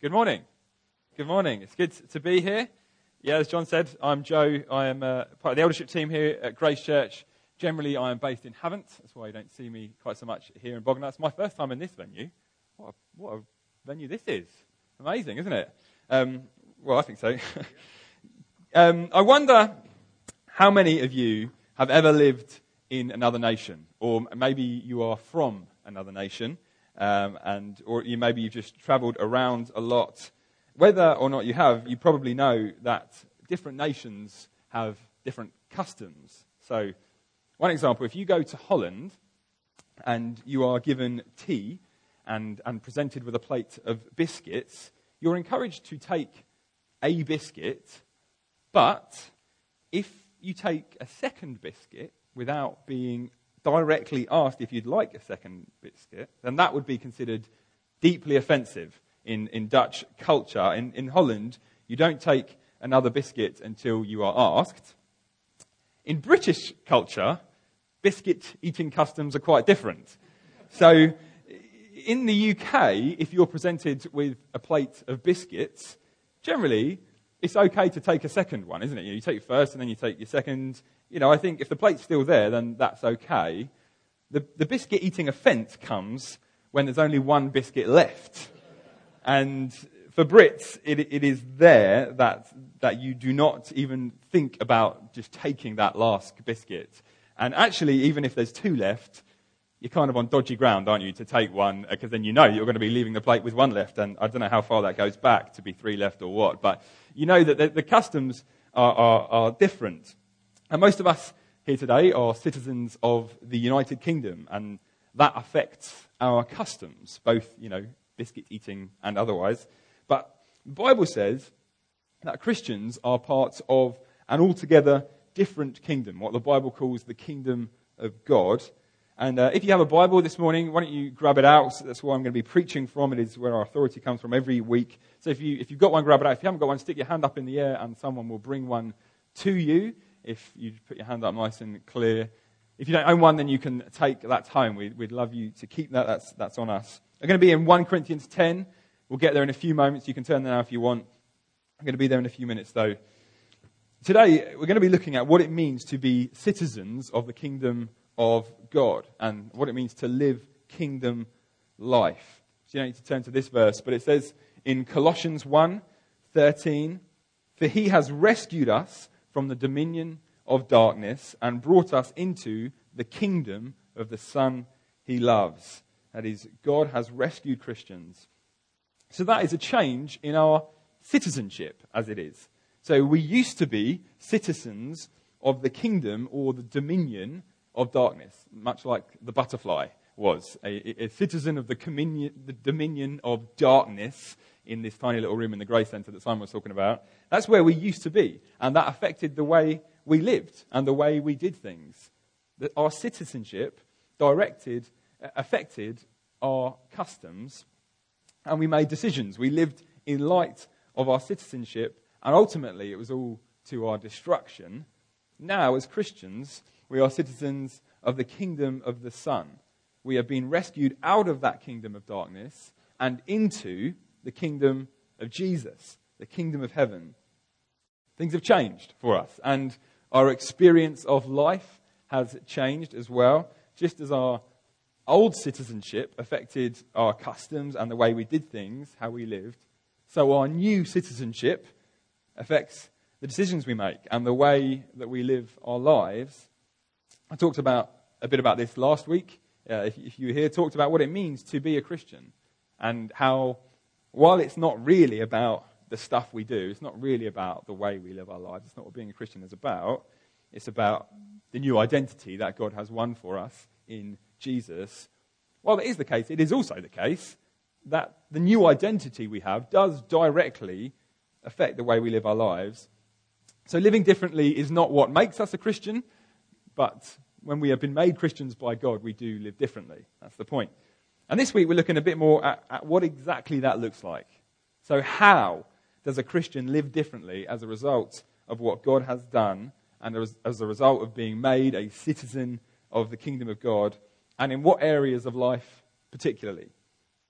Good morning. Good morning. It's good to be here. Yeah, as John said, I'm Joe. I am part of the eldership team here at Grace Church. Generally, I am based in Havant. That's why you don't see me quite so much here in Bognor. It's my first time in this venue. What a venue this is. Amazing, isn't it? Well, I think so. I wonder how many of you have ever lived in another nation, or maybe you are from another nation, or maybe you've just travelled around a lot. Whether or not you have, you probably know that different nations have different customs. So, one example, if you go to Holland and you are given tea and presented with a plate of biscuits, you're encouraged to take a biscuit, but if you take a second biscuit without being directly asked if you'd like a second biscuit, then that would be considered deeply offensive in Dutch culture. In Holland, you don't take another biscuit until you are asked. In British culture, biscuit-eating customs are quite different. So, in the UK, if you're presented with a plate of biscuits, generally, it's okay to take a second one, isn't it? You take first and then you take your second. I think if the plate's still there, then that's okay. The biscuit-eating offence comes when there's only one biscuit left. And for Brits, it is there that you do not even think about just taking that last biscuit. And actually, even if there's two left, you're kind of on dodgy ground, aren't you, to take one, because then you know you're going to be leaving the plate with one left. And I don't know how far that goes back to be three left or what. But you know that the customs are different. And most of us here today are citizens of the United Kingdom, and that affects our customs, both, biscuit eating and otherwise. But the Bible says that Christians are part of an altogether different kingdom, what the Bible calls the kingdom of God. And if you have a Bible this morning, why don't you grab it out? That's where I'm going to be preaching from. It is where our authority comes from every week. So if you've got one, grab it out. If you haven't got one, stick your hand up in the air and someone will bring one to you. If you put your hand up nice and clear. If you don't own one, then you can take that home. We'd love you to keep that. That's on us. I'm going to be in 1 Corinthians 10. We'll get there in a few moments. You can turn there now if you want. I'm going to be there in a few minutes, though. Today, we're going to be looking at what it means to be citizens of the kingdom of God and what it means to live kingdom life. So you don't need to turn to this verse, but it says in Colossians 1:13, "For he has rescued us from the dominion of darkness and brought us into the kingdom of the Son he loves." That is, God has rescued Christians. So that is a change in our citizenship, as it is. So we used to be citizens of the kingdom or the dominion of darkness, much like the butterfly was, a citizen of the dominion of darkness in this tiny little room in the Grace Centre that Simon was talking about. That's where we used to be, and that affected the way we lived and the way we did things. That our citizenship affected our customs, and we made decisions. We lived in light of our citizenship, and ultimately it was all to our destruction. Now, as Christians, we are citizens of the kingdom of the Son. We have been rescued out of that kingdom of darkness and into the kingdom of Jesus, the kingdom of heaven. Things have changed for us, and our experience of life has changed as well. Just as our old citizenship affected our customs and the way we did things, how we lived, so our new citizenship affects the decisions we make and the way that we live our lives. I talked a bit about this last week. If you were here, talked about what it means to be a Christian and how, while it's not really about the stuff we do, it's not really about the way we live our lives, it's not what being a Christian is about, it's about the new identity that God has won for us in Jesus. While that is the case, it is also the case that the new identity we have does directly affect the way we live our lives. So living differently is not what makes us a Christian, but when we have been made Christians by God, we do live differently. That's the point. And this week we're looking a bit more at what exactly that looks like. So how does a Christian live differently as a result of what God has done and as a result of being made a citizen of the kingdom of God, and in what areas of life particularly?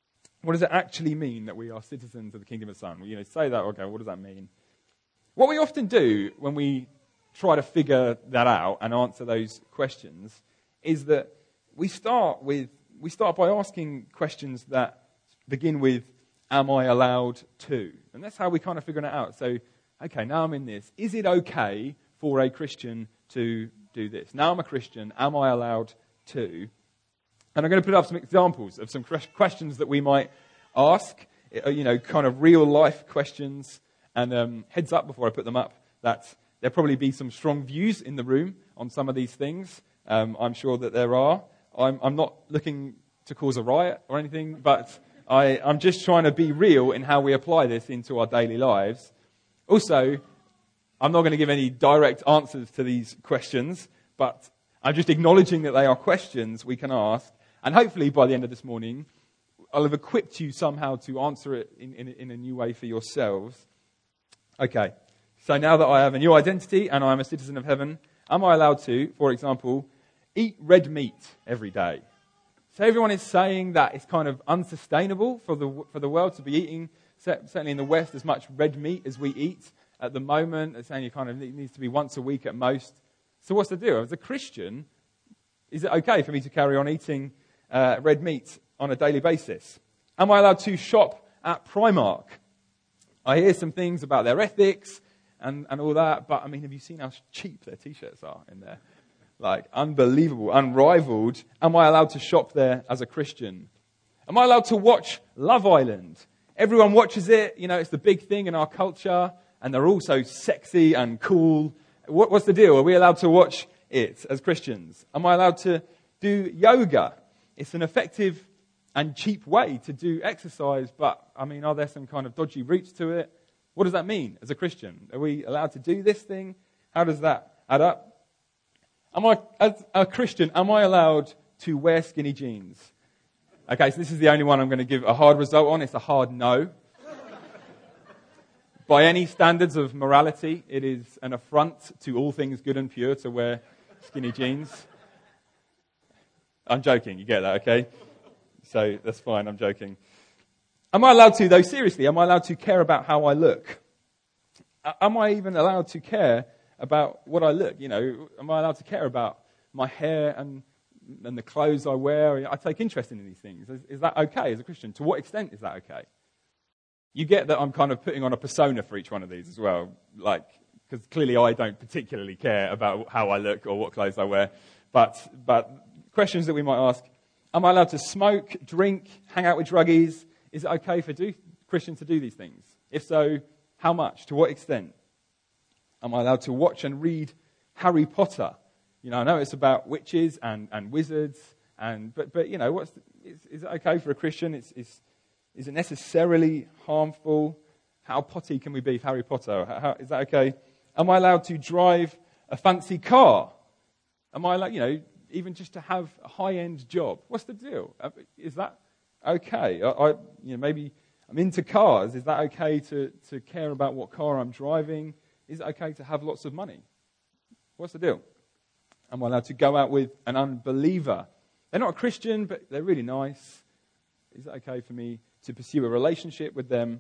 What does it actually mean that we are citizens of the kingdom of the Son? Say that, okay, what does that mean? What we often do when we try to figure that out and answer those questions is that we start by asking questions that begin with, am I allowed to? And that's how we kind of figure it out. So, okay, now I'm in this. Is it okay for a Christian to do this? Now I'm a Christian. Am I allowed to? And I'm going to put up some examples of some questions that we might ask, kind of real life questions. And heads up before I put them up, that there'll probably be some strong views in the room on some of these things. I'm sure that there are. I'm not looking to cause a riot or anything, but I'm just trying to be real in how we apply this into our daily lives. Also, I'm not going to give any direct answers to these questions, but I'm just acknowledging that they are questions we can ask. And hopefully by the end of this morning, I'll have equipped you somehow to answer it in a new way for yourselves. Okay, so now that I have a new identity and I'm a citizen of heaven, am I allowed to, for example, eat red meat every day? So everyone is saying that it's kind of unsustainable for the world to be eating, certainly in the West, as much red meat as we eat at the moment. They're saying it needs to be once a week at most. So what's the deal? As a Christian, is it okay for me to carry on eating red meat on a daily basis? Am I allowed to shop at Primark? I hear some things about their ethics and all that, but have you seen how cheap their t-shirts are in there? Like, unbelievable, unrivaled. Am I allowed to shop there as a Christian? Am I allowed to watch Love Island? Everyone watches it, it's the big thing in our culture, and they're all so sexy and cool. What's the deal? Are we allowed to watch it as Christians? Am I allowed to do yoga? It's an effective and cheap way to do exercise, but, are there some kind of dodgy roots to it? What does that mean as a Christian? Are we allowed to do this thing? How does that add up? As a Christian, am I allowed to wear skinny jeans? Okay, so this is the only one I'm going to give a hard result on. It's a hard no. By any standards of morality, it is an affront to all things good and pure to wear skinny jeans. I'm joking, you get that, okay? So that's fine, I'm joking. Am I allowed to, though, seriously, am I allowed to care about how I look? Am I even allowed to care about what I look? Am I allowed to care about my hair and the clothes I wear? I take interest in these things. Is that okay as a Christian? To what extent is that okay? You get that I'm kind of putting on a persona for each one of these as well, because clearly I don't particularly care about how I look or what clothes I wear. But questions that we might ask: am I allowed to smoke, drink, hang out with druggies? Is it okay for Christians to do these things? If so, how much? To what extent? Am I allowed to watch and read Harry Potter? I know it's about witches and wizards, but is it okay for a Christian? Is it necessarily harmful? How potty can we be, Harry Potter? Is that okay? Am I allowed to drive a fancy car? Am I allowed, even just to have a high-end job? What's the deal? Is that okay? Maybe I'm into cars. Is that okay to care about what car I'm driving? Is it okay to have lots of money? What's the deal? Am I allowed to go out with an unbeliever? They're not a Christian, but they're really nice. Is it okay for me to pursue a relationship with them?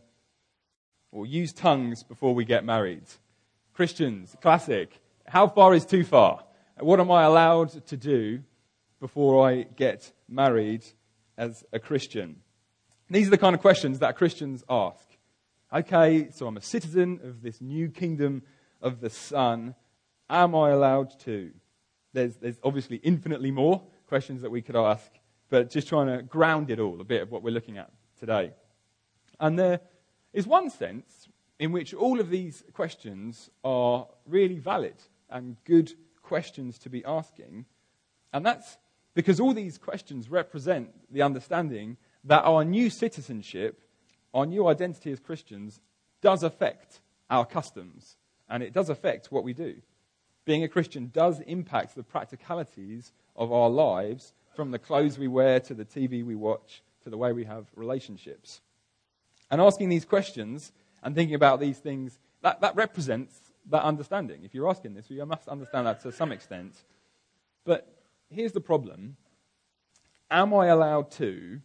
Or use tongues before we get married? Christians, classic. How far is too far? What am I allowed to do before I get married as a Christian? These are the kind of questions that Christians ask. Okay, so I'm a citizen of this new kingdom of the Son. Am I allowed to? There's obviously infinitely more questions that we could ask, but just trying to ground it all a bit of what we're looking at today. And there is one sense in which all of these questions are really valid and good questions to be asking, and that's because all these questions represent the understanding that our new citizenship, our new identity as Christians, does affect our customs, and it does affect what we do. Being a Christian does impact the practicalities of our lives, from the clothes we wear to the TV we watch to the way we have relationships. And asking these questions and thinking about these things, that represents that understanding. If you're asking this, you must understand that to some extent. But here's the problem. Am I allowed to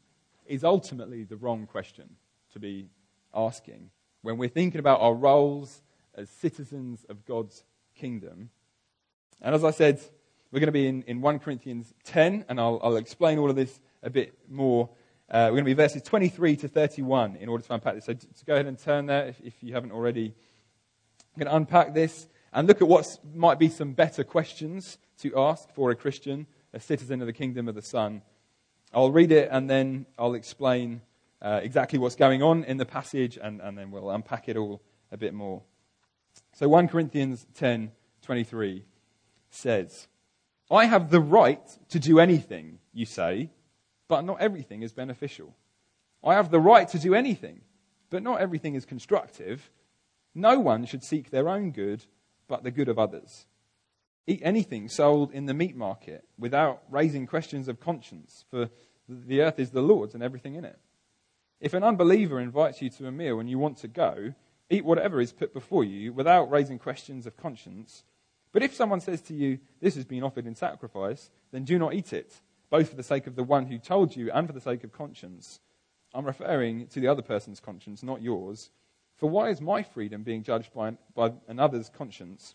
is ultimately the wrong question to be asking when we're thinking about our roles as citizens of God's kingdom. And as I said, we're going to be in 1 Corinthians 10, and I'll explain all of this a bit more. We're going to be verses 23 to 31 in order to unpack this. So to go ahead and turn there if you haven't already. I'm going to unpack this and look at what might be some better questions to ask for a Christian, a citizen of the kingdom of the Son. I'll read it and then I'll explain exactly what's going on in the passage, and then we'll unpack it all a bit more. So 1 Corinthians 10:23 says, I have the right to do anything, you say, but not everything is beneficial. I have the right to do anything, but not everything is constructive. No one should seek their own good, but the good of others. Eat anything sold in the meat market without raising questions of conscience, for the earth is the Lord's and everything in it. If an unbeliever invites you to a meal and you want to go, eat whatever is put before you without raising questions of conscience. But if someone says to you, this has been offered in sacrifice, then do not eat it, both for the sake of the one who told you and for the sake of conscience. I'm referring to the other person's conscience, not yours. For why is my freedom being judged by another's conscience?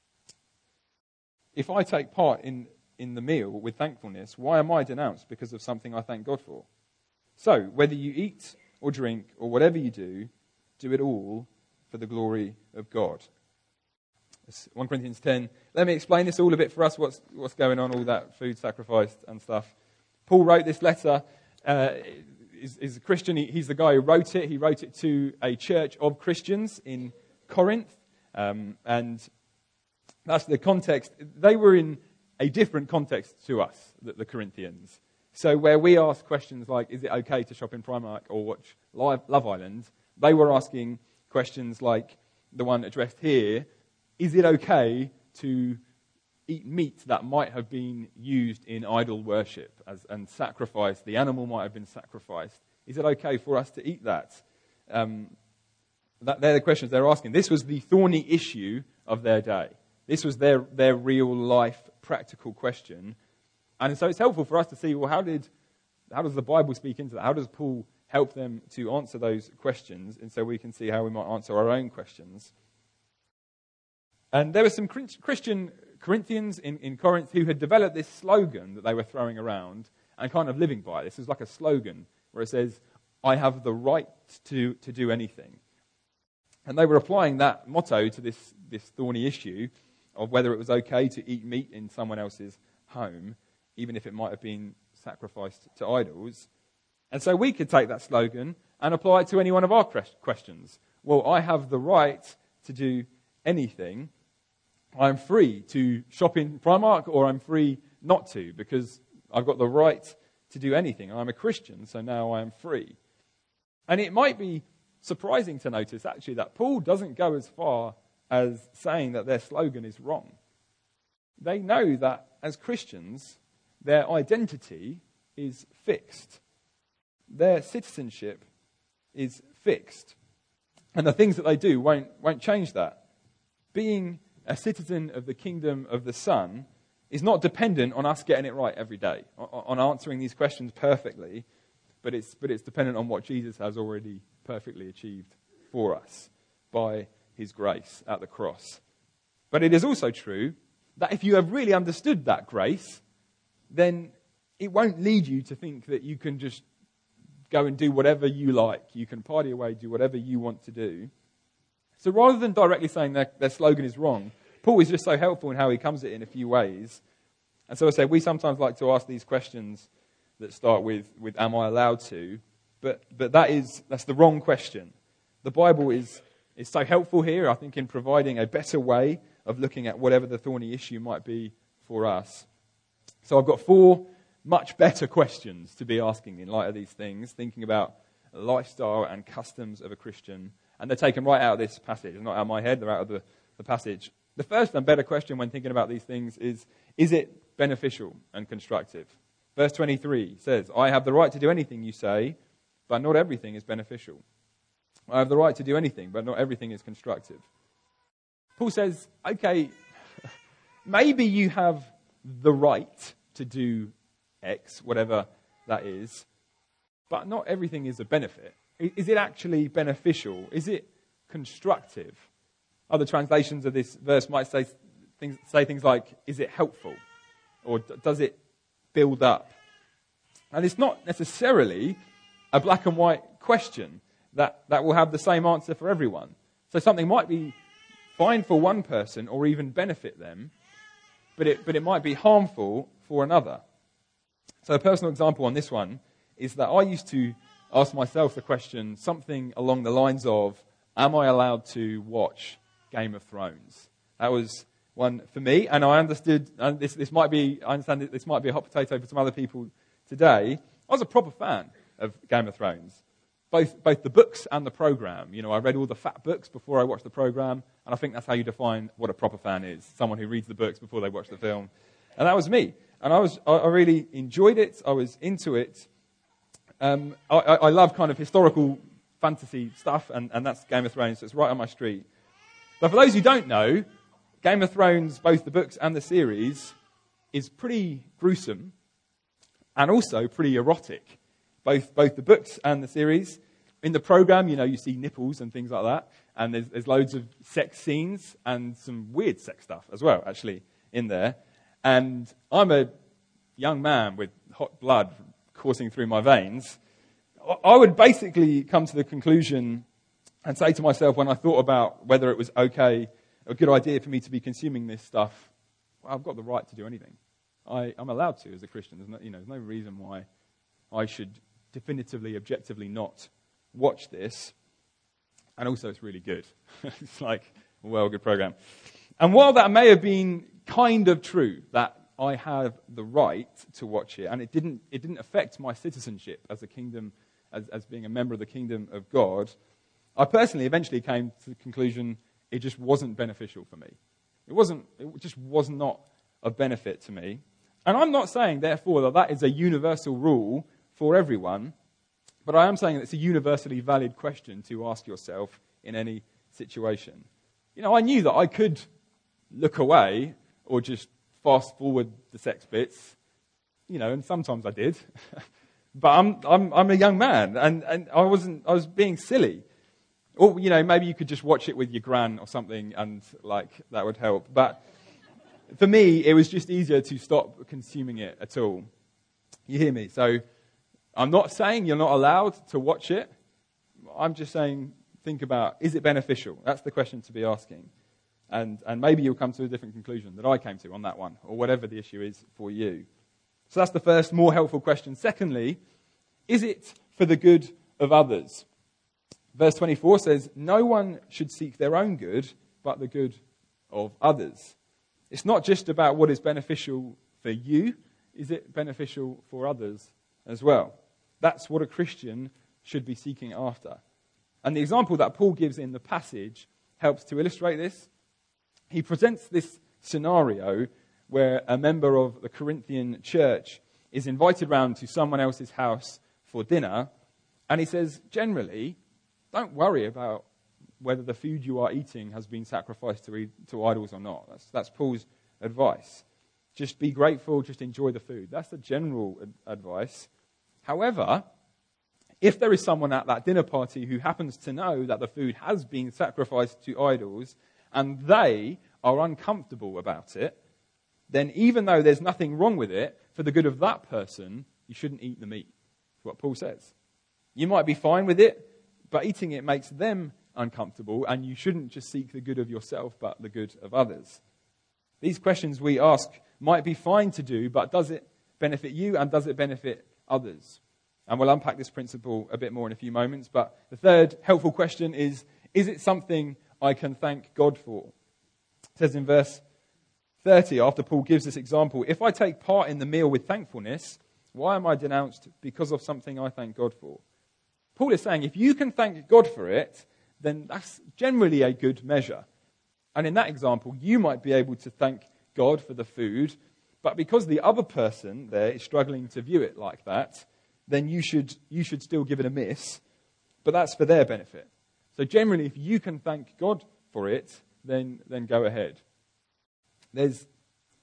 If I take part in the meal with thankfulness, why am I denounced because of something I thank God for? So, whether you eat or drink or whatever you do it all for the glory of God. 1 Corinthians 10. Let me explain this all a bit for us, what's going on, all that food sacrificed and stuff. Paul wrote this letter. Is a Christian. He's the guy who wrote it. He wrote it to a church of Christians in Corinth. And that's the context. They were in a different context to us, the Corinthians. So where we ask questions like, is it okay to shop in Primark or watch Love Island? They were asking questions like the one addressed here. Is it okay to eat meat that might have been used in idol worship and sacrificed? The animal might have been sacrificed. Is it okay for us to eat that? They're the questions they're asking. This was the thorny issue of their day. This was their real life practical question. And so it's helpful for us to see, well, how does the Bible speak into that? How does Paul help them to answer those questions? And so we can see how we might answer our own questions. And there were some Christian Corinthians in Corinth who had developed this slogan that they were throwing around and kind of living by. This is like a slogan where it says, I have the right to do anything. And they were applying that motto to this thorny issue of whether it was okay to eat meat in someone else's home, even if it might have been sacrificed to idols. And so we could take that slogan and apply it to any one of our questions. Well, I have the right to do anything. I'm free to shop in Primark, or I'm free not to, because I've got the right to do anything. I'm a Christian, so now I am free. And it might be surprising to notice, actually, that Paul doesn't go as far as saying that their slogan is wrong. They know that as Christians, their identity is fixed. Their citizenship is fixed. And the things that they do won't change that. Being a citizen of the kingdom of the Son is not dependent on us getting it right every day, on answering these questions perfectly, but it's dependent on what Jesus has already perfectly achieved for us by his grace at the cross. But it is also true that if you have really understood that grace, then it won't lead you to think that you can just go and do whatever you like. You can party away, do whatever you want to do. So rather than directly saying their slogan is wrong, Paul is just so helpful in how he comes at it in a few ways. And so I say we sometimes like to ask these questions that start with am I allowed to? But that's the wrong question. The Bible is so helpful here, I think, in providing a better way of looking at whatever the thorny issue might be for us. So I've got 4 much better questions to be asking in light of these things, thinking about lifestyle and customs of a Christian. And they're taken right out of this passage. They're not out of my head, they're out of the passage. The first and better question when thinking about these things is it beneficial and constructive? Verse 23 says, I have the right to do anything you say, but not everything is beneficial. I have the right to do anything, but not everything is constructive. Paul says, okay, maybe you have the right to do X, whatever that is, but not everything is a benefit. Is it actually beneficial? Is it constructive? Other translations of this verse might say things like, is it helpful? Or does it build up? And it's not necessarily a black and white question that will have the same answer for everyone. So something might be fine for one person or even benefit them, but it might be harmful for another. So a personal example on this one is that I used to ask myself the question, something along the lines of, am I allowed to watch Game of Thrones? That was one for me, and I understood, and I understand that this might be a hot potato for some other people today. I was a proper fan of Game of Thrones, both the books and the program. You know, I read all the fat books before I watched the program, and I think that's how you define what a proper fan is: someone who reads the books before they watch the film. And that was me, and I really enjoyed it. I was into it. I love kind of historical fantasy stuff, and that's Game of Thrones, so it's right on my street. But for those who don't know, Game of Thrones, both the books and the series, is pretty gruesome and also pretty erotic. Both the books and the series. In the program, you know, you see nipples and things like that, and there's loads of sex scenes and some weird sex stuff as well, actually, in there. And I'm a young man with hot blood coursing through my veins. I would basically come to the conclusion and say to myself, when I thought about whether it was okay, a good idea for me to be consuming this stuff, well, I've got the right to do anything. I'm allowed to as a Christian. There's no reason why I should definitively, objectively not watch this. And also it's really good. It's like, well, good program. And while that may have been kind of true, that I have the right to watch it, and it didn't affect my citizenship as a kingdom, as being a member of the kingdom of God, I personally eventually came to the conclusion it just wasn't beneficial for me. It just was not of benefit to me. And I'm not saying, therefore, that is a universal rule for everyone, but I am saying that it's a universally valid question to ask yourself in any situation. You know, I knew that I could look away or just fast forward the sex bits, you know, and sometimes I did. But I'm a young man, and I was being silly. Or, you know, maybe you could just watch it with your gran or something, and like that would help. But for me, it was just easier to stop consuming it at all. You hear me? So I'm not saying you're not allowed to watch it. I'm just saying, think about, is it beneficial? That's the question to be asking. And maybe you'll come to a different conclusion that I came to on that one, or whatever the issue is for you. So that's the first, more helpful question. Secondly, is it for the good of others? Verse 24 says, no one should seek their own good, but the good of others. It's not just about what is beneficial for you. Is it beneficial for others as well? That's what a Christian should be seeking after. And the example that Paul gives in the passage helps to illustrate this. He presents this scenario where a member of the Corinthian church is invited round to someone else's house for dinner, and he says, generally, don't worry about whether the food you are eating has been sacrificed to idols or not. That's Paul's advice. Just be grateful, just enjoy the food. That's the general advice. However, if there is someone at that dinner party who happens to know that the food has been sacrificed to idols, and they are uncomfortable about it, then even though there's nothing wrong with it, for the good of that person, you shouldn't eat the meat. That's what Paul says. You might be fine with it, but eating it makes them uncomfortable, and you shouldn't just seek the good of yourself, but the good of others. These questions we ask might be fine to do, but does it benefit you, and does it benefit others? And we'll unpack this principle a bit more in a few moments, but the third helpful question is it something I can thank God for? It says in verse 30, after Paul gives this example, if I take part in the meal with thankfulness, why am I denounced because of something I thank God for? Paul is saying if you can thank God for it, then that's generally a good measure. And in that example, you might be able to thank God for the food, but because the other person there is struggling to view it like that, then you should still give it a miss, but that's for their benefit. So generally, if you can thank God for it, then go ahead. There's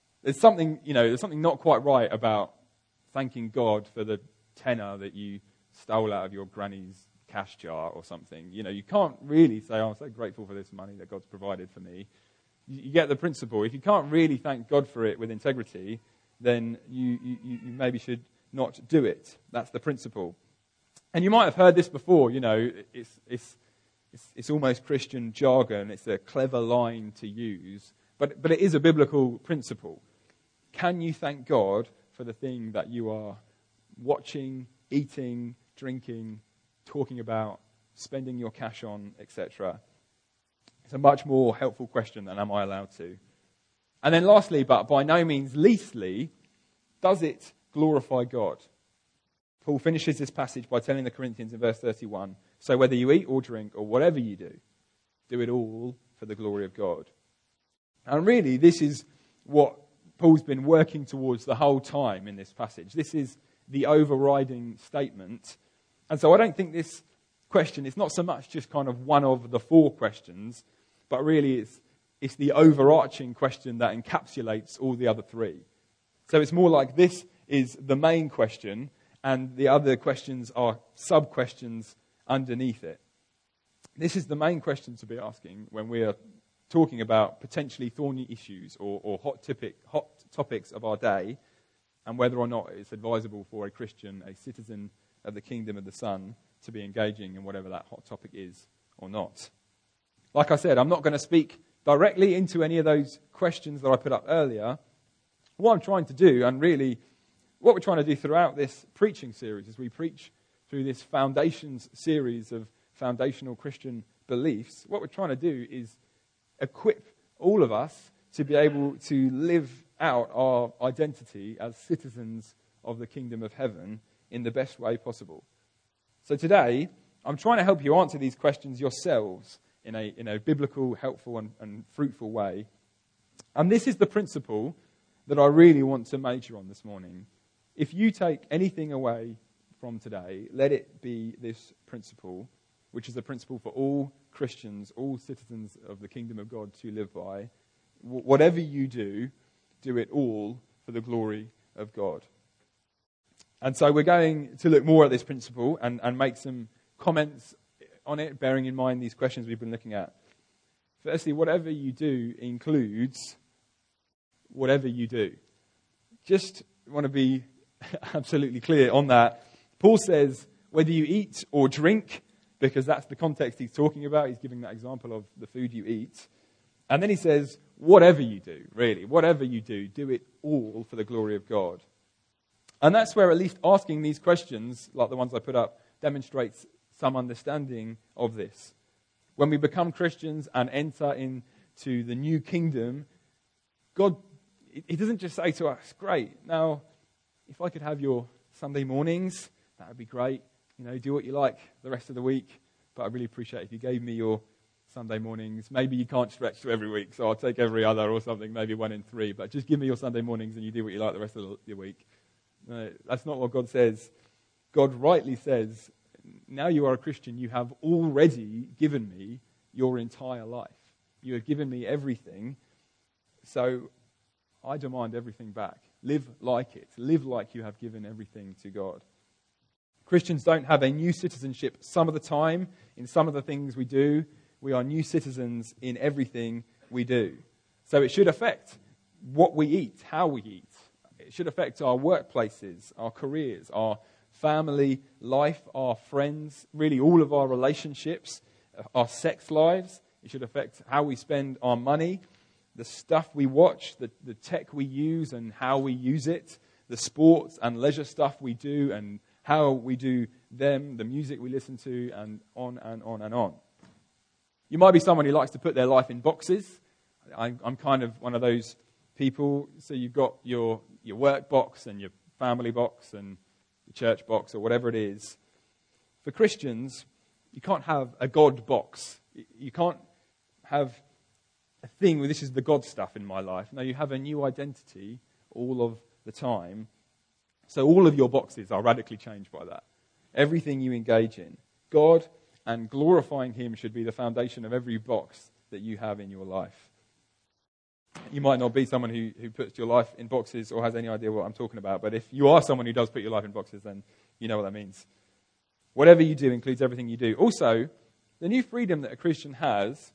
something, there's something not quite right about thanking God for the tenner that you stole out of your granny's cash jar or something. You can't really say, I'm so grateful for this money that God's provided for me. You get the principle. If you can't really thank God for it with integrity, then you maybe should not do it. That's the principle. And you might have heard this before. It's almost Christian jargon. It's a clever line to use. But it is a biblical principle. Can you thank God for the thing that you are watching, eating, drinking, talking about, spending your cash on, etc.? It's a much more helpful question than am I allowed to. And then lastly, but by no means leastly, does it glorify God? Paul finishes this passage by telling the Corinthians in verse 31, so whether you eat or drink or whatever you do it all for the glory of God. And really, this is what Paul's been working towards the whole time in this passage. This is the overriding statement. And so I don't think this question is not so much just kind of one of the four questions, but really it's the overarching question that encapsulates all the other three. So it's more like this is the main question, and the other questions are sub-questions underneath it. This is the main question to be asking when we are talking about potentially thorny issues or hot topics of our day, and whether or not it's advisable for a Christian, a citizen of the kingdom of the Son, to be engaging in whatever that hot topic is or not. Like I said, I'm not going to speak directly into any of those questions that I put up earlier. What I'm trying to do, and really what we're trying to do throughout this preaching series, as we preach through this foundations series of foundational Christian beliefs, what we're trying to do is equip all of us to be able to live out our identity as citizens of the kingdom of heaven in the best way possible. So today, I'm trying to help you answer these questions yourselves in a biblical, helpful and fruitful way. And this is the principle that I really want to major on this morning. If you take anything away from today, let it be this principle, which is the principle for all Christians, all citizens of the kingdom of God to live by. Whatever you do it all for the glory of God. And so we're going to look more at this principle and make some comments on it, bearing in mind these questions we've been looking at. Firstly, whatever you do includes whatever you do. Just want to be absolutely clear on that. Paul says, whether you eat or drink, because that's the context he's talking about. He's giving that example of the food you eat. And then he says, whatever you do, really, whatever you do it all for the glory of God. And that's where at least asking these questions, like the ones I put up, demonstrates some understanding of this. When we become Christians and enter into the new kingdom, God, he doesn't just say to us, great, now, if I could have your Sunday mornings, that would be great. Do what you like the rest of the week, but I really appreciate if you gave me your Sunday mornings. Maybe you can't stretch to every week, so I'll take every other or something, maybe 1 in 3, but just give me your Sunday mornings and you do what you like the rest of the week. No, that's not what God says. God rightly says, now you are a Christian, you have already given me your entire life. You have given me everything, so I demand everything back. Live like it. Live like you have given everything to God. Christians don't have a new citizenship some of the time. In some of the things we do, we are new citizens in everything we do. So it should affect what we eat, how we eat. It should affect our workplaces, our careers, our family life, our friends, really all of our relationships, our sex lives. It should affect how we spend our money, the stuff we watch, the tech we use and how we use it, the sports and leisure stuff we do and how we do them, the music we listen to, and on and on and on. You might be someone who likes to put their life in boxes. I'm kind of one of those people. So you've got your work box and your family box and your church box or whatever it is. For Christians, you can't have a God box. You can't have a thing where this is the God stuff in my life. No, you have a new identity all of the time. So all of your boxes are radically changed by that. Everything you engage in. God and glorifying Him should be the foundation of every box that you have in your life. You might not be someone who puts your life in boxes or has any idea what I'm talking about, but if you are someone who does put your life in boxes, then you know what that means. Whatever you do includes everything you do. Also, the new freedom that a Christian has,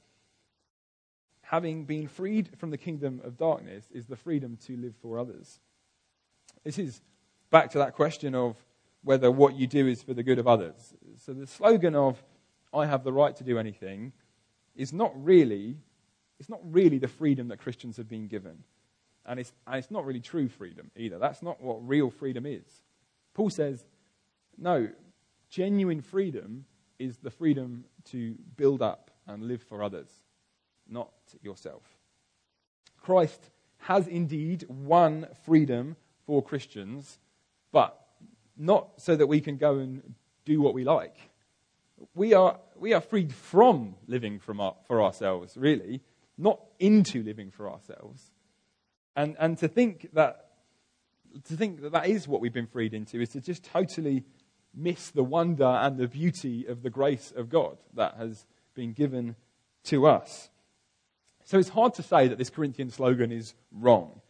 having been freed from the kingdom of darkness, is the freedom to live for others. This is back to that question of whether what you do is for the good of others. So the slogan of, I have the right to do anything, is not really the freedom that Christians have been given. And it's not really true freedom either. That's not what real freedom is. Paul says, no, genuine freedom is the freedom to build up and live for others, not yourself. Christ has indeed won freedom for Christians, but not so that we can go and do what we like. We are freed from living for ourselves, really, not into living for ourselves. And to think that is what we've been freed into is to just totally miss the wonder and the beauty of the grace of God that has been given to us. So it's hard to say that this Corinthian slogan is wrong.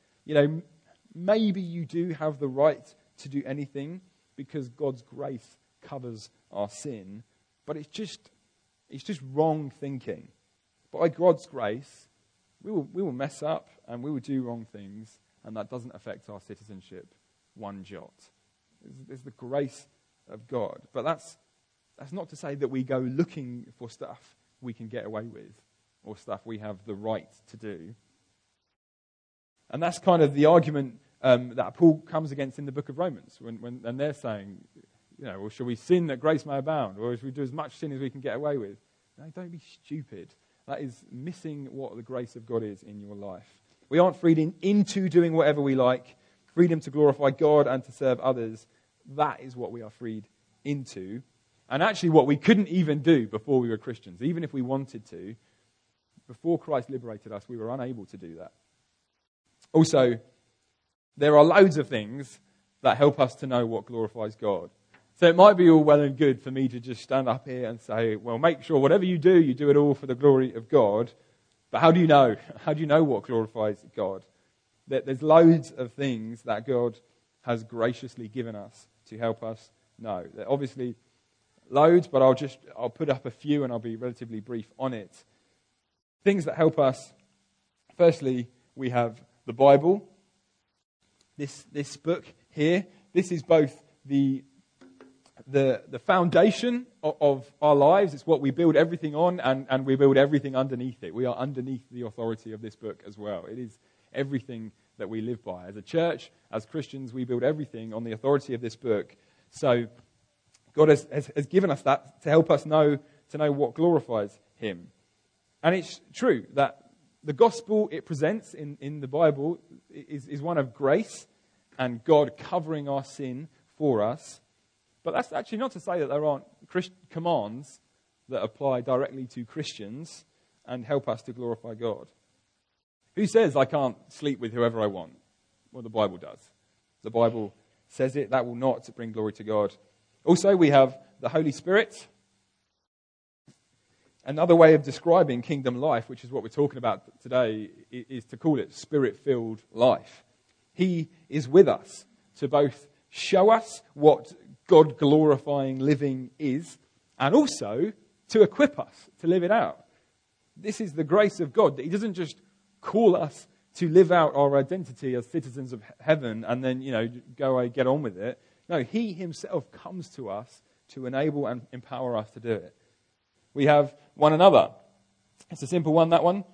Maybe you do have the right to do anything because God's grace covers our sin, but it's just wrong thinking. By God's grace, we will mess up and we will do wrong things, and that doesn't affect our citizenship one jot. It's the grace of God. But that's not to say that we go looking for stuff we can get away with or stuff we have the right to do. And that's kind of the argument that Paul comes against in the book of Romans when they're saying, well, shall we sin that grace may abound, or should we do as much sin as we can get away with? No, don't be stupid. That is missing what the grace of God is in your life. We aren't freed into doing whatever we like. Freedom to glorify God and to serve others, that is what we are freed into. And actually what we couldn't even do before we were Christians, even if we wanted to. Before Christ liberated us, we were unable to do that. Also, there are loads of things that help us to know what glorifies God. So it might be all well and good for me to just stand up here and say, well, make sure whatever you do it all for the glory of God. But how do you know? How do you know what glorifies God? There's loads of things that God has graciously given us to help us know. There are obviously loads, but I'll put up a few and I'll be relatively brief on it. Things that help us. Firstly, we have the Bible. This book here. This is both the foundation of our lives. It's what we build everything on, and we build everything underneath it. We are underneath the authority of this book as well. It is everything that we live by. As a church, as Christians, we build everything on the authority of this book. So God has given us that to help us know what glorifies Him. And it's true that the gospel it presents in the Bible is one of grace and God covering our sin for us. But that's actually not to say that there aren't commands that apply directly to Christians and help us to glorify God. Who says I can't sleep with whoever I want? Well, the Bible does. The Bible says it. That will not bring glory to God. Also, we have the Holy Spirit. Another way of describing kingdom life, which is what we're talking about today, is to call it spirit-filled life. He is with us to both show us what God-glorifying living is, and also to equip us to live it out. This is the grace of God, that He doesn't just call us to live out our identity as citizens of heaven and then, go away, get on with it. No, He Himself comes to us to enable and empower us to do it. We have one another. It's a simple one, that one.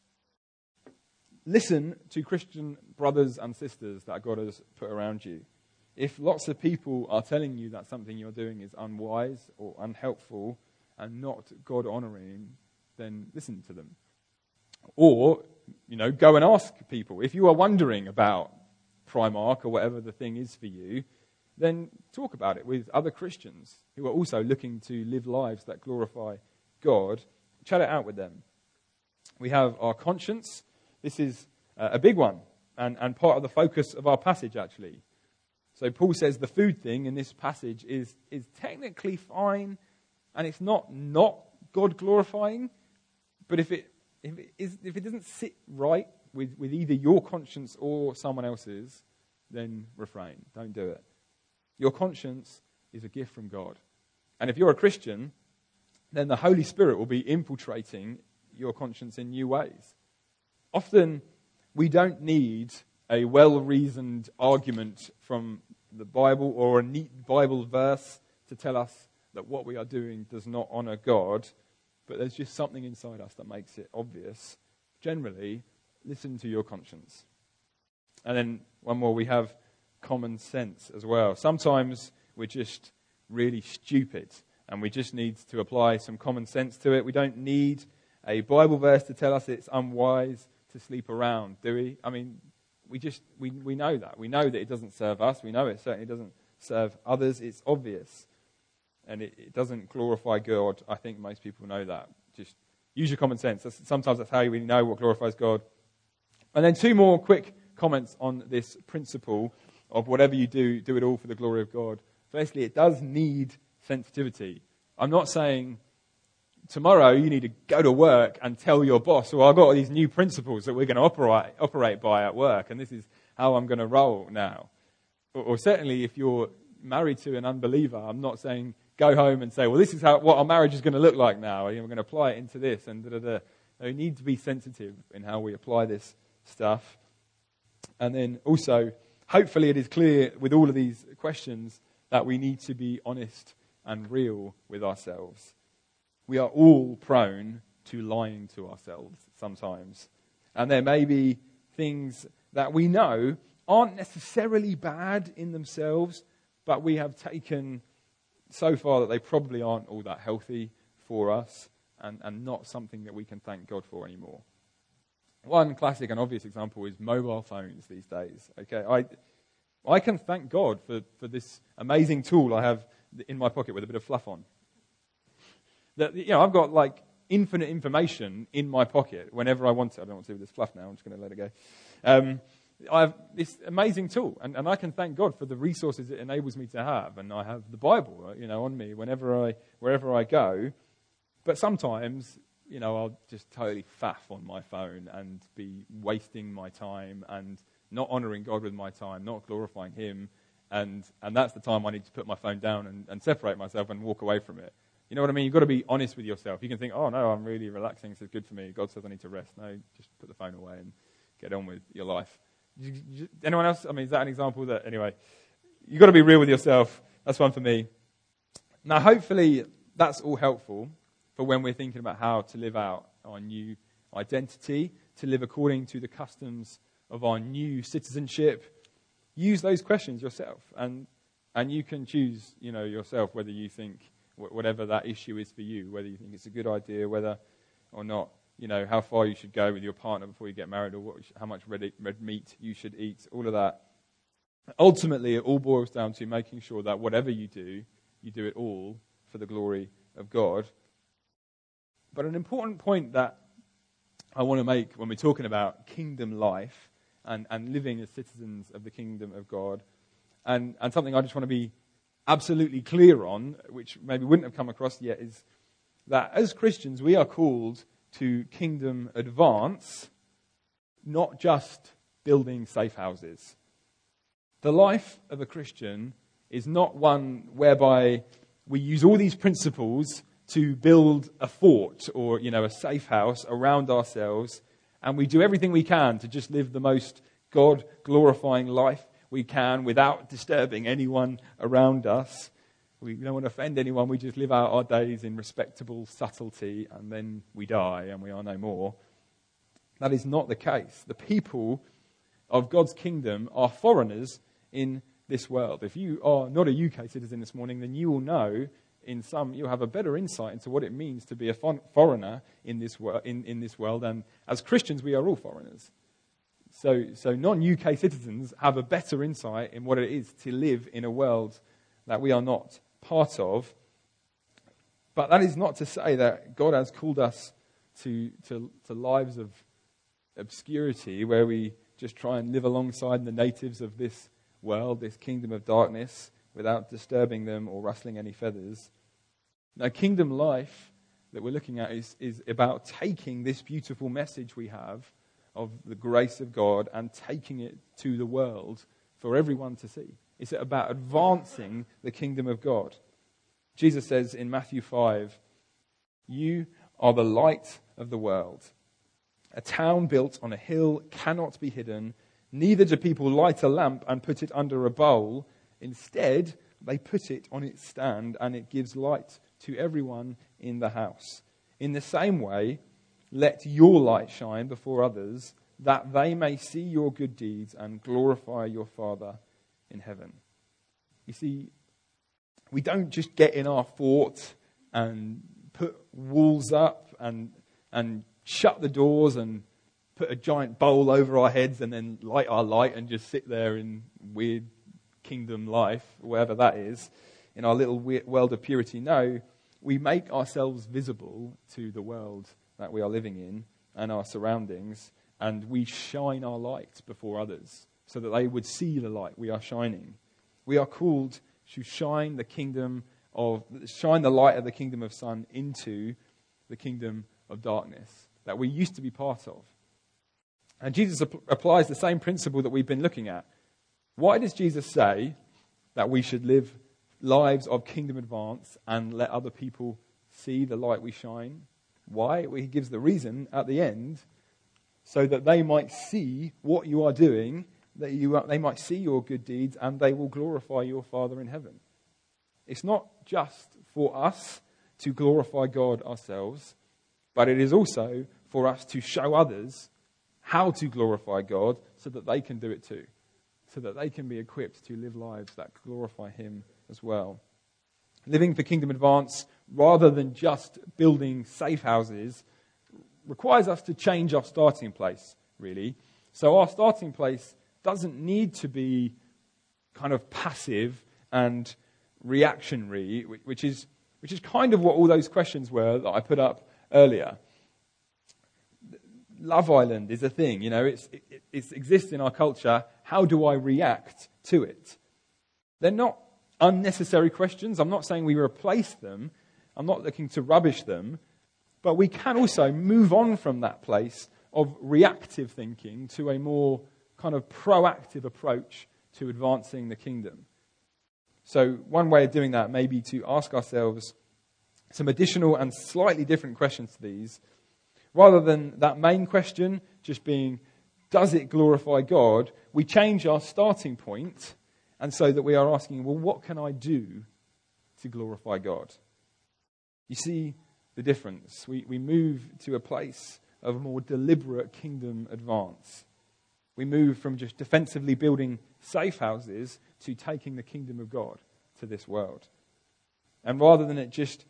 Listen to Christian brothers and sisters that God has put around you. If lots of people are telling you that something you're doing is unwise or unhelpful and not God-honoring, then listen to them. Or, go and ask people. If you are wondering about Primark or whatever the thing is for you, then talk about it with other Christians who are also looking to live lives that glorify God. Chat it out with them. We have our conscience. This is a big one and part of the focus of our passage, actually. So Paul says the food thing in this passage is technically fine, and it's not God glorifying. But if it doesn't sit right with either your conscience or someone else's, then refrain. Don't do it. Your conscience is a gift from God And if you're a Christian, then the Holy Spirit will be infiltrating your conscience in new ways. Often, we don't need a well-reasoned argument from the Bible or a neat Bible verse to tell us that what we are doing does not honor God, but there's just something inside us that makes it obvious. Generally, listen to your conscience. And then one more, we have common sense as well. Sometimes we're just really stupid and we just need to apply some common sense to it. We don't need a Bible verse to tell us it's unwise to sleep around, do we? I mean, we know that. We know that it doesn't serve us. We know it certainly doesn't serve others. It's obvious. And it doesn't glorify God. I think most people know that. Just use your common sense. Sometimes that's how we know what glorifies God. And then 2 more quick comments on this principle of whatever you do, do it all for the glory of God. Firstly, it does need sensitivity. I'm not saying tomorrow you need to go to work and tell your boss, well, I've got all these new principles that we're going to operate by at work, and this is how I'm going to roll now. Or certainly if you're married to an unbeliever, I'm not saying go home and say, well, this is what our marriage is going to look like now. We're going to apply it into this. And we need to be sensitive in how we apply this stuff. And then also, hopefully it is clear with all of these questions that we need to be honest and real with ourselves. We are all prone to lying to ourselves sometimes. And there may be things that we know aren't necessarily bad in themselves, but we have taken so far that they probably aren't all that healthy for us and not something that we can thank God for anymore. One classic and obvious example is mobile phones these days. Okay, I can thank God for this amazing tool I have in my pocket with a bit of fluff on. That, I've got like infinite information in my pocket whenever I want it. I don't know what to do with this fluff now. I'm just going to let it go. I have this amazing tool, and I can thank God for the resources it enables me to have. And I have the Bible, on me wherever I go. But sometimes, I'll just totally faff on my phone and be wasting my time and not honoring God with my time, not glorifying Him. And that's the time I need to put my phone down and separate myself and walk away from it. You know what I mean? You've got to be honest with yourself. You can think, oh no, I'm really relaxing, this is good for me. God says I need to rest. No, just put the phone away and get on with your life. Anyone else? I mean, is that an example that, anyway, you've got to be real with yourself. That's one for me. Now, hopefully, that's all helpful for when we're thinking about how to live out our new identity, to live according to the customs of our new citizenship. Use those questions yourself, and you can choose, yourself whether you think, whatever that issue is for you, whether you think it's a good idea, whether or not, how far you should go with your partner before you get married, or how much red meat you should eat, all of that. Ultimately, it all boils down to making sure that whatever you do it all for the glory of God. But an important point that I want to make when we're talking about kingdom life and living as citizens of the kingdom of God, and something I just want to be absolutely clear on, which maybe wouldn't have come across yet, is that as Christians we are called to kingdom advance, not just building safe houses. The life of a Christian is not one whereby we use all these principles to build a fort or, a safe house around ourselves, and we do everything we can to just live the most God-glorifying life we can without disturbing anyone around us. We don't want to offend anyone. We just live out our days in respectable subtlety, and then we die and we are no more. That is not the case. The people of God's kingdom are foreigners in this world. If you are not a UK citizen this morning, then you will know you'll have a better insight into what it means to be a foreigner in this world. And as Christians, we are all foreigners. So non-UK citizens have a better insight in what it is to live in a world that we are not part of. But that is not to say that God has called us to lives of obscurity where we just try and live alongside the natives of this world, this kingdom of darkness, without disturbing them or rustling any feathers. Now, kingdom life that we're looking at is about taking this beautiful message we have of the grace of God and taking it to the world for everyone to see. It's about advancing the kingdom of God. Jesus says in Matthew 5, "You are the light of the world. A town built on a hill cannot be hidden. Neither do people light a lamp and put it under a bowl. Instead, they put it on its stand, and it gives light to everyone in the house. In the same way, let your light shine before others, that they may see your good deeds and glorify your Father in heaven." You see, we don't just get in our fort and put walls up and shut the doors and put a giant bowl over our heads and then light our light and just sit there in weird kingdom life, wherever that is, in our little world of purity. No, we make ourselves visible to the world that we are living in and our surroundings, and we shine our light before others so that they would see the light we are shining. We are called to shine the light of the kingdom of sun into the kingdom of darkness that we used to be part of. And Jesus applies the same principle that we've been looking at. Why does Jesus say that we should live lives of kingdom advance and let other people see the light we shine? Why? Well, he gives the reason at the end, so that they might see what you are doing, they might see your good deeds, and they will glorify your Father in heaven. It's not just for us to glorify God ourselves, but it is also for us to show others how to glorify God so that they can do it too, so that they can be equipped to live lives that glorify Him as well. Living for kingdom advance, rather than just building safe houses, requires us to change our starting place, really. So our starting place doesn't need to be kind of passive and reactionary, which is kind of what all those questions were that I put up earlier. Love Island is a thing, it exists in our culture. How do I react to it? They're not unnecessary questions. I'm not saying we replace them. I'm not looking to rubbish them. But we can also move on from that place of reactive thinking to a more kind of proactive approach to advancing the kingdom. So one way of doing that may be to ask ourselves some additional and slightly different questions to these. Rather than that main question just being, does it glorify God? We change our starting point, and so that we are asking, well, what can I do to glorify God? You see the difference. We move to a place of more deliberate kingdom advance. We move from just defensively building safe houses to taking the kingdom of God to this world. And rather than it just,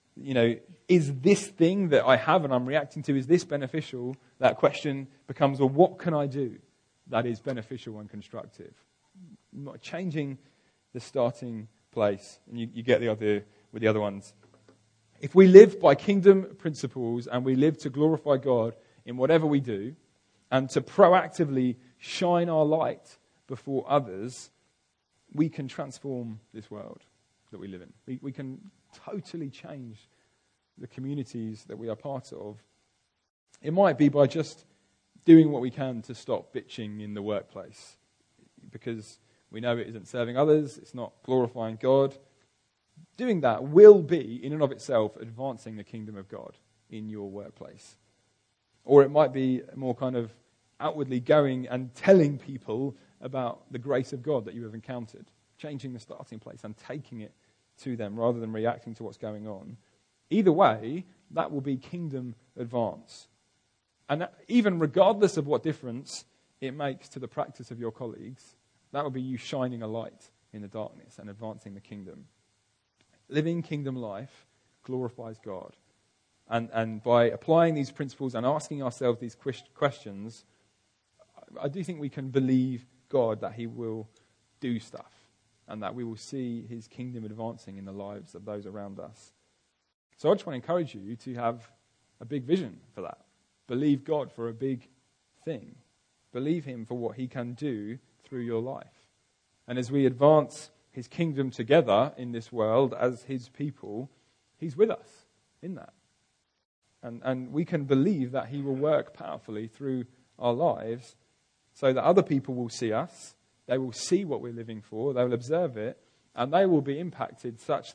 is this thing that I have and I'm reacting to, is this beneficial? That question becomes, well, what can I do that is beneficial and constructive? Changing the starting place. And you get the idea with the other ones. If we live by kingdom principles and we live to glorify God in whatever we do and to proactively shine our light before others, we can transform this world that we live in. We can totally change the communities that we are part of. It might be by just doing what we can to stop bitching in the workplace, because we know it isn't serving others, it's not glorifying God. Doing that will be, in and of itself, advancing the kingdom of God in your workplace. Or it might be more kind of outwardly going and telling people about the grace of God that you have encountered, changing the starting place and taking it to them rather than reacting to what's going on. Either way, that will be kingdom advance. And even regardless of what difference it makes to the practice of your colleagues, that will be you shining a light in the darkness and advancing the kingdom. Living kingdom life glorifies God. And by applying these principles and asking ourselves these questions, I do think we can believe God that He will do stuff and that we will see His kingdom advancing in the lives of those around us. So I just want to encourage you to have a big vision for that. Believe God for a big thing. Believe Him for what He can do through your life. And as we advance His kingdom together in this world as His people, He's with us in that. And we can believe that He will work powerfully through our lives so that other people will see us, they will see what we're living for, they will observe it, and they will be impacted such that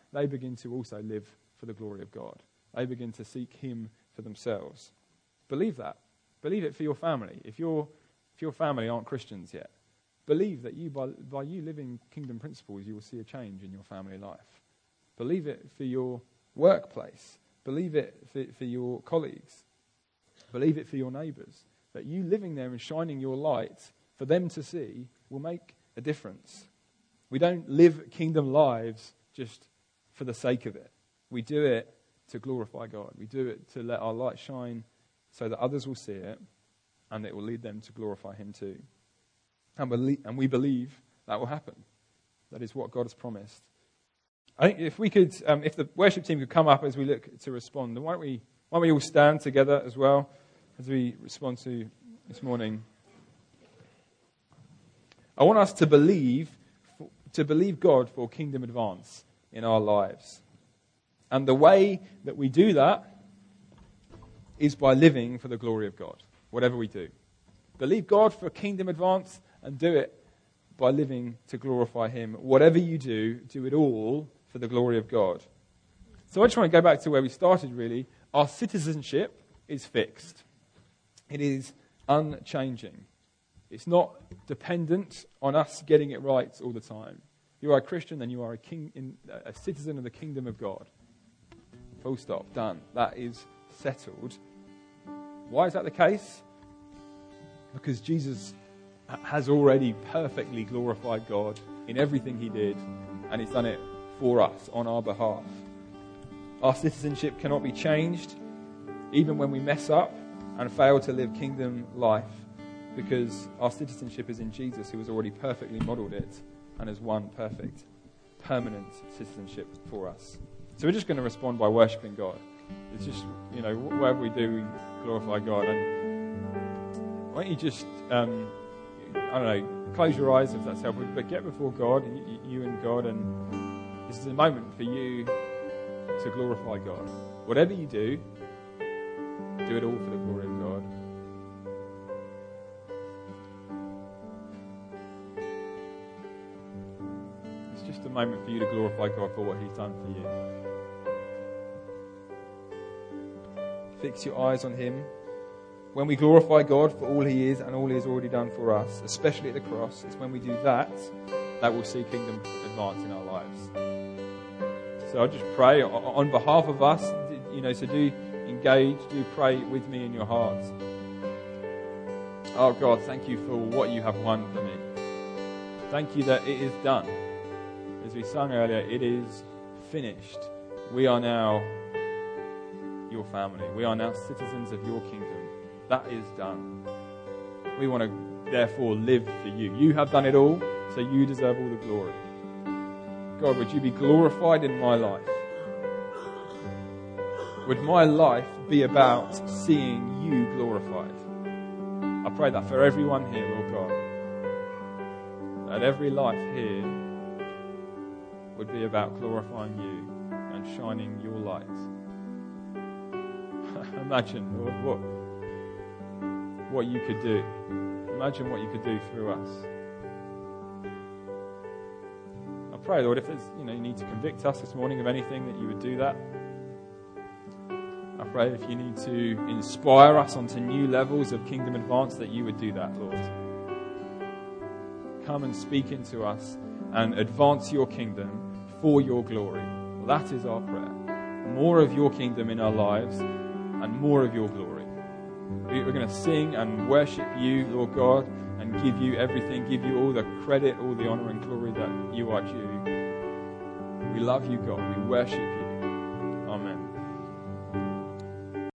they begin to also live for the glory of God. They begin to seek him for themselves. Believe that. Believe it for your family. If your family aren't Christians yet, believe that by you living kingdom principles, you will see a change in your family life. Believe it for your workplace. Believe it for your colleagues. Believe it for your neighbours. That you living there and shining your light for them to see will make a difference. We don't live kingdom lives just for the sake of it. We do it to glorify God. We do it to let our light shine so that others will see it and it will lead them to glorify him too. And we believe that will happen. That is what God has promised. I think if we could, if the worship team could come up as we look to respond, then why don't we all stand together as well as we respond to this morning. I want us to believe God for kingdom advance in our lives. And the way that we do that is by living for the glory of God, whatever we do. Believe God for kingdom advance and do it by living to glorify him. Whatever you do it all for the glory of God. So I just want to go back to where we started really. Our citizenship is fixed. It is unchanging. It's not dependent on us getting it right all the time. You are a Christian, then you are a citizen of the kingdom of God. Full stop. Done. That is settled. Why is that the case? Because Jesus has already perfectly glorified God in everything he did, and he's done it for us on our behalf. Our citizenship cannot be changed, even when we mess up and fail to live kingdom life, because our citizenship is in Jesus, who has already perfectly modelled it and has won perfect, permanent citizenship for us. So we're just going to respond by worshipping God. It's just, whatever we do, we glorify God. And why don't you just, close your eyes if that's helpful, but get before God, you and God, and this is a moment for you to glorify God. Whatever you do it all for the glory of God. It's just a moment for you to glorify God for what he's done for you. Fix your eyes on him. When we glorify God for all he is and all he has already done for us, especially at the cross, it's when we do that we'll see kingdom advance in our lives. So I just pray on behalf of us, so do engage, do pray with me in your hearts. Oh God, thank you for what you have won for me. Thank you that it is done. As we sung earlier, it is finished. We are now your family. We are now citizens of your kingdom. That is done. We want to therefore live for you. You have done it all, so you deserve all the glory. God, would you be glorified in my life? Would my life be about seeing you glorified? I pray that for everyone here, Lord God. That every life here would be about glorifying you and shining your light. Imagine, Lord, what you could do. Imagine what you could do through us. I pray, Lord, if there's, you need to convict us this morning of anything, that you would do that. I pray if you need to inspire us onto new levels of kingdom advance, that you would do that, Lord. Come and speak into us and advance your kingdom for your glory. Well, that is our prayer. More of your kingdom in our lives and more of your glory. We're going to sing and worship you, Lord God, and give you everything, give you all the credit, all the honor and glory that you are due. We love you, God. We worship you. Amen.